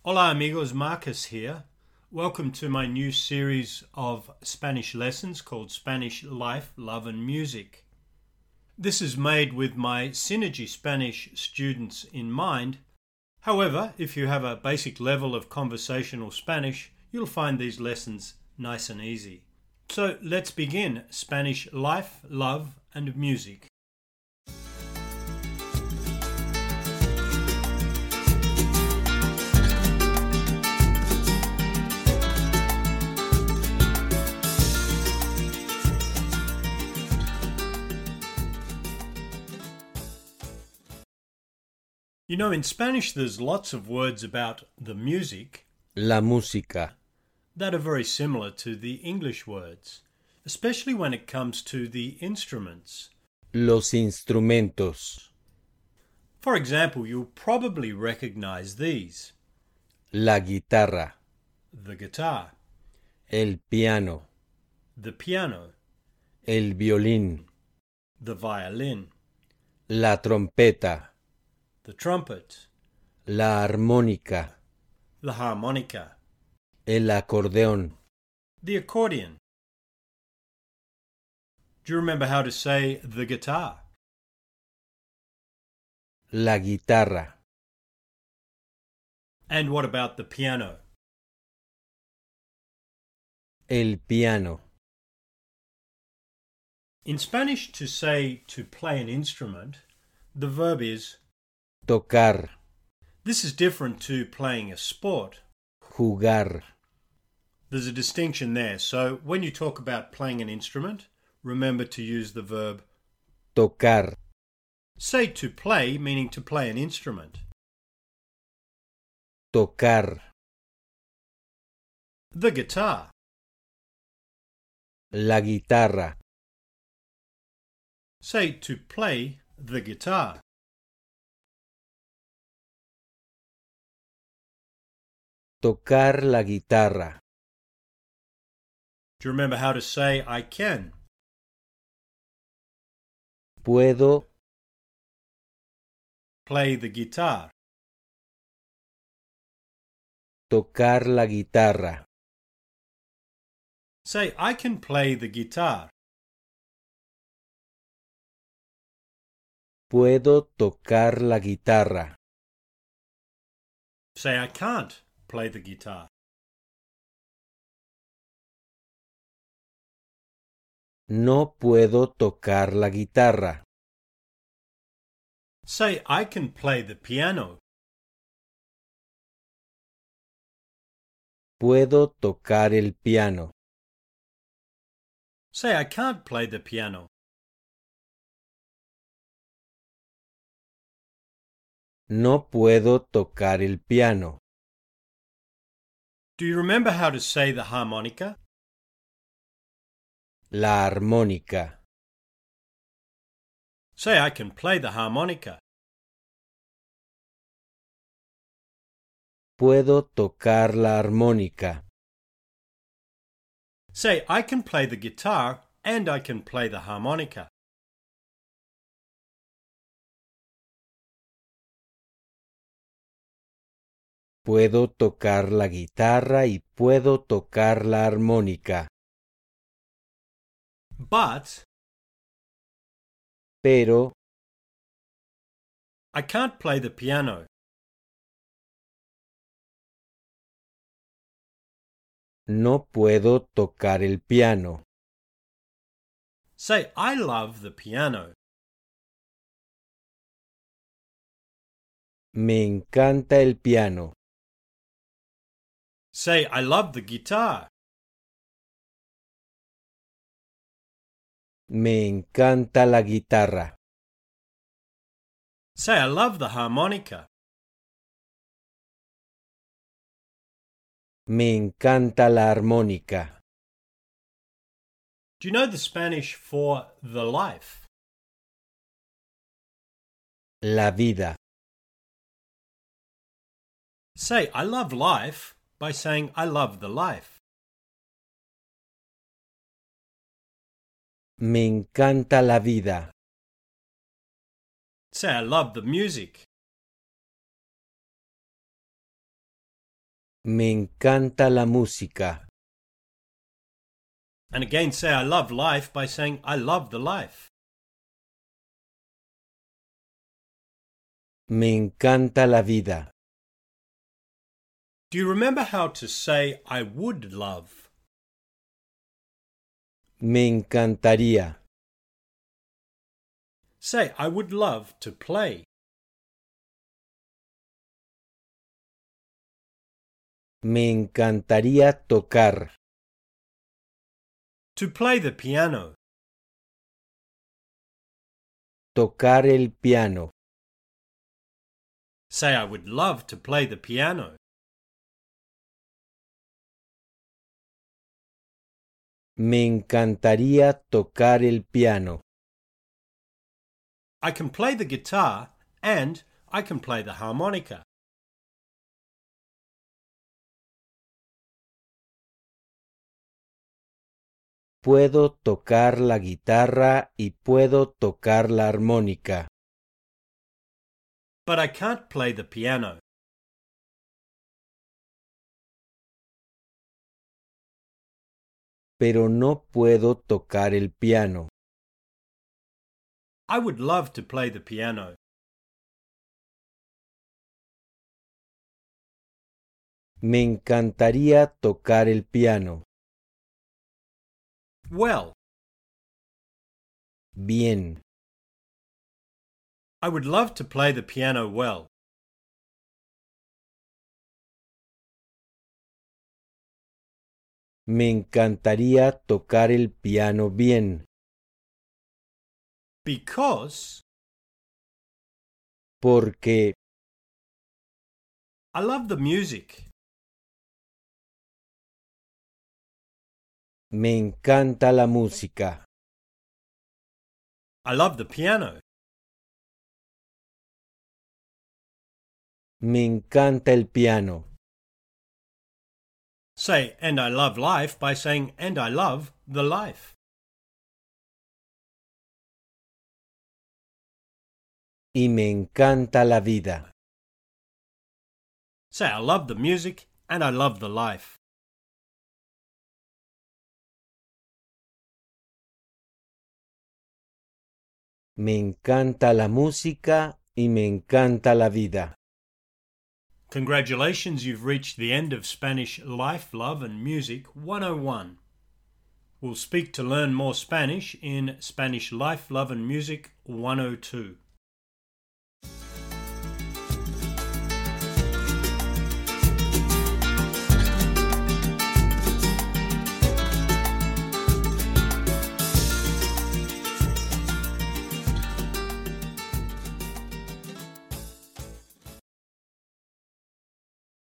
Hola amigos, Marcus here. Welcome to my new series of Spanish lessons called Spanish Life, Love and Music. This is made with my Synergy Spanish students in mind. However, if you have a basic level of conversational Spanish, you'll find these lessons nice and easy. So let's begin Spanish Life, Love and Music. You know, in Spanish there's lots of words about the music La música, that are very similar to the English words, especially when it comes to the instruments. los instrumentos, For example, you'll probably recognize these: la guitarra, the guitar, el piano, the piano, el violín, the violin, la trompeta, the trumpet, la armónica, the harmonica, el acordeón, the accordion. Do you remember how to say the guitar? la guitarra, And what about the piano? el piano, In Spanish, to say to play an instrument, the verb is. tocar, This is different to playing a sport. jugar, There's a distinction there. So when you talk about playing an instrument, remember to use the verb. tocar, Say to play, meaning to play an instrument. tocar, The guitar, la guitarra, say to play the guitar. tocar la guitarra, Do you remember how to say I can? puedo, Play the guitar. tocar la guitarra, Say I can play the guitar. puedo tocar la guitarra, Say I can't play the guitar. no puedo tocar la guitarra, Say I can play the piano. puedo tocar el piano, Say I can't play the piano. no puedo tocar el piano. Do you remember how to say the harmonica? La armónica, Say I can play the harmonica. puedo tocar la armónica, Say I can play the guitar and I can play the harmonica. puedo tocar la guitarra y puedo tocar la armónica, But pero I can't play the piano. no puedo tocar el piano. Say I love the piano. Me encanta el piano. Say I love the guitar. Me encanta la guitarra. Say I love the harmonica. Me encanta la armónica. Do you know the Spanish for the life? La vida. Say I love life by saying I love the life. Me encanta la vida. Say I love the music. Me encanta la música. And again, say I love life by saying I love the life. Me encanta la vida. Do you remember how to say I would love? Me encantaría. Say I would love to play. Me encantaría tocar. To play the piano. Tocar el piano. Say I would love to play the piano. Me encantaría tocar el piano. I can play the guitar and I can play the harmonica. Puedo tocar la guitarra y puedo tocar la armónica. But I can't play the piano. Pero no puedo tocar el piano. I would love to play the piano. Me encantaría tocar el piano. Well. Bien. I would love to play the piano well. Me encantaría tocar el piano bien. Because Porque I love the music. me encanta la música. I love the piano. Me encanta el piano. Say, and I love life by saying, and I love the life. Y me encanta la vida. Say, I love the music and I love the life. Me encanta la música y me encanta la vida. Congratulations, you've reached the end of Spanish Life, Love and Music 101. We'll speak to learn more Spanish in Spanish Life, Love and Music 102.